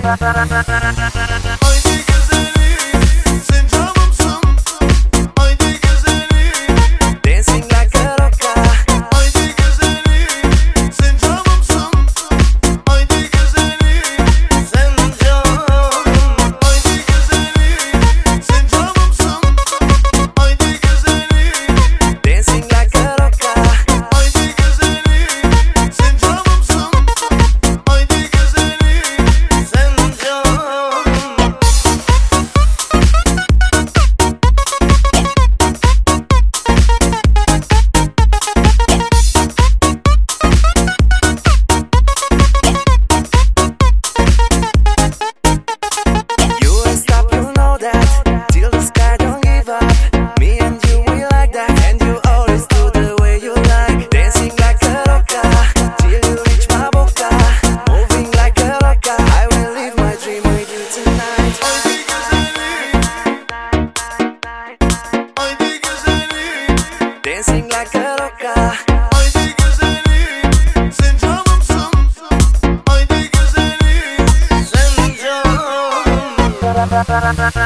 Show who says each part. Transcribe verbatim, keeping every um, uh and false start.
Speaker 1: Haydi güzelim, sen canımsın. Haydi güzelim,
Speaker 2: Dancing like a rocker.
Speaker 1: haydi güzelim, sen canımsın. Haydi güzelim,
Speaker 2: Sen canım.
Speaker 1: haydi güzelim, sen canımsın. Haydi güzelim,
Speaker 2: Dancing like a rocker.
Speaker 1: haydi güzelim, sen canımsın. Haydi güzelim,
Speaker 2: Sen canım. You ain't stop, you know that. Till the sky don't give up. Me and you, we like that. And you always do the way you like. Dancing like a rocker. Till you reach my boca. Moving like a rocker. I will live my dream with you tonight.
Speaker 1: haydi güzelim, haydi güzelim,
Speaker 2: Dancing like a rocker.
Speaker 1: haydi güzelim, sen canımsın. Haydi güzelim,
Speaker 2: Sen canım.